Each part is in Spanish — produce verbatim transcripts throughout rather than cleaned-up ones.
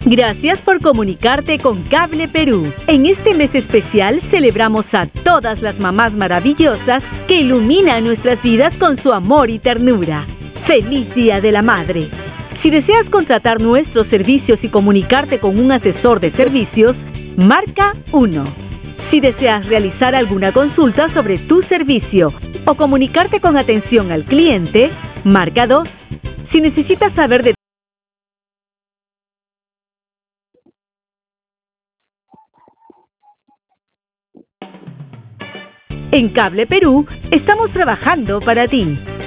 Gracias por comunicarte con Cable Perú. En este mes especial celebramos a todas las mamás maravillosas que iluminan nuestras vidas con su amor y ternura. ¡Feliz Día de la Madre! Si deseas contratar nuestros servicios y comunicarte con un asesor de servicios, marca uno. Si deseas realizar alguna consulta sobre tu servicio o comunicarte con atención al cliente, marca dos. Si necesitas saber de En Cable Perú estamos trabajando para ti.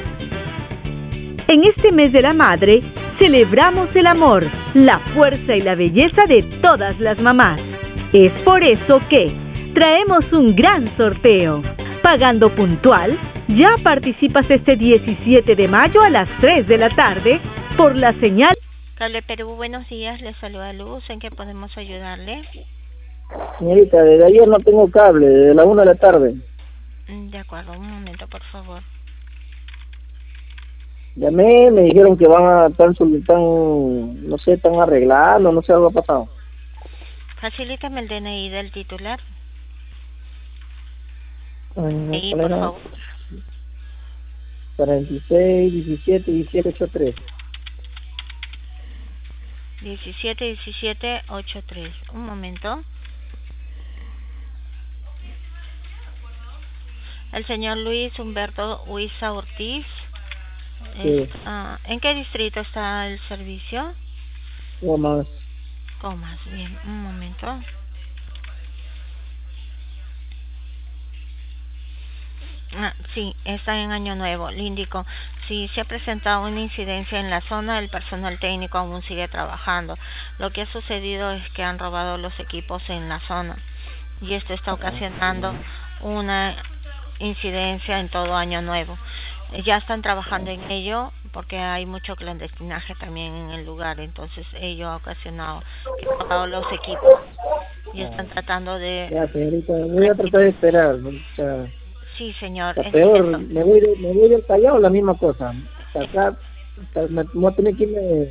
En este mes de la madre, celebramos el amor, la fuerza y la belleza de todas las mamás. Es por eso que traemos un gran sorteo. Pagando puntual, ya participas este diecisiete de mayo a las tres de la tarde por la señal. Cable Perú, buenos días, les saluda Luz, ¿en qué podemos ayudarle? Señorita, desde ayer no tengo cable, desde la una de la tarde. De acuerdo, un momento, por favor. Llamé, me dijeron que van a estar, están, no sé, están arreglando, no sé, algo ha pasado. Facilítame el D N I del titular. Ay, Y por era? favor. cuarenta y seis, diecisiete, diecisiete, ochenta y tres. diecisiete, diecisiete, ochenta y tres. Un momento. El señor Luis Humberto Huiza Ortiz. Sí. Es, uh, ¿En qué distrito está el servicio? Comas. Comas, bien, un momento. Ah, sí, está en Año Nuevo. Le indico, si se ha presentado una incidencia en la zona, el personal técnico aún sigue trabajando. Lo que ha sucedido es que han robado los equipos en la zona y esto está ocasionando una incidencia en todo Año Nuevo. Ya están trabajando en ello porque hay mucho clandestinaje también en el lugar, entonces ello ha ocasionado que han robado los equipos y están tratando de... Ya, señorita, voy a tratar de esperar, ¿no? O sea, Sí, señor. está peor, me voy, de, me voy del Callao, la misma cosa. O sea, acá, acá me, voy a tener que irme...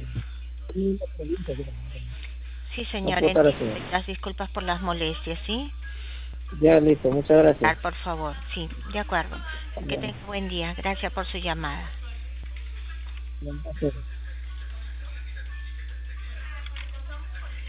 Sí, señor. No puedo Las disculpas por las molestias, ¿sí? Ya, listo, muchas gracias. Por favor, sí, de acuerdo. Que tenga buen día. Gracias por su llamada. Gracias.